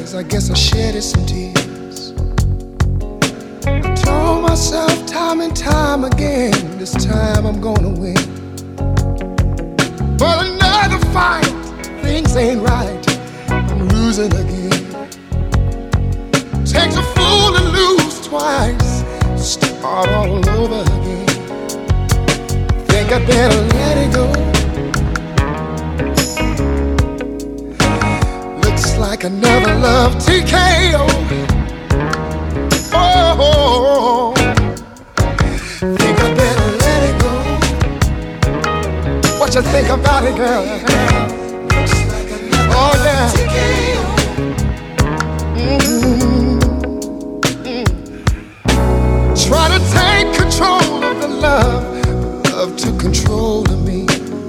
I guess I shedded some tears. I told myself time and time again, this time I'm gonna win. But another fight, things ain't right, I'm losing again. Takes a fool to lose twice, start all over again. Think I better let it go. Looks like another love TKO. Oh, think I better let it go. What you think about it, girl? Looks like another love TKO. Try to take control of the love took control of me.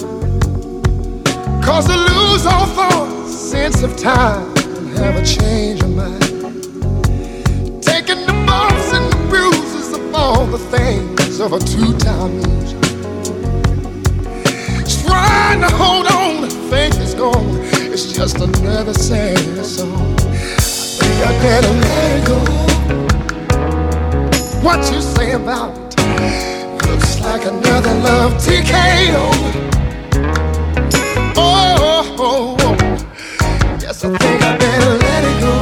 Cause I lose all thoughts, sense of time, and have a change of mind. Taking the bumps and the bruises of all the things of a two-time loser. Trying to hold on, faith is gone, it's just another sad song. I think I better let it go. What you say about it? Looks like another love TKO. Oh, yes, I think I better let it go.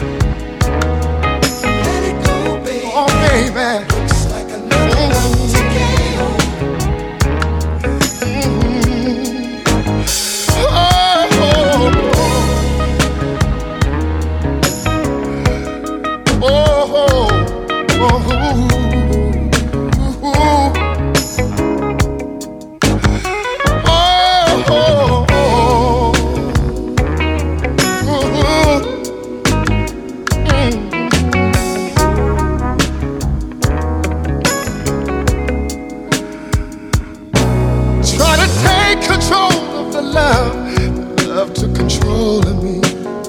Let it go, baby. Oh, baby. Looks like another love TKO. Love took control of me.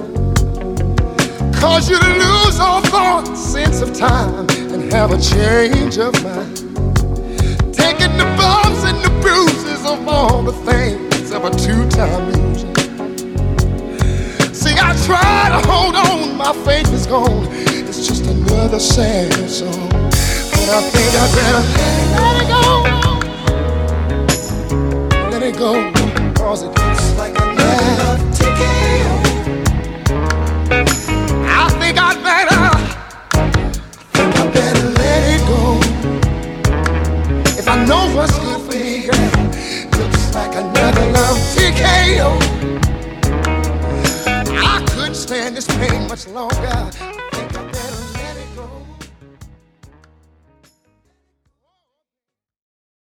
Cause you to lose all thought, sense of time, and have a change of mind. Taking the bumps and the bruises of all the things of a two-time loser. See, I try to hold on, my faith is gone, it's just another sad song. But I think I better let it go. Cause it looks like another love TKO. I think I better let it go. If I know what's good for me, girl, looks like another love TKO. I couldn't stand this pain much longer.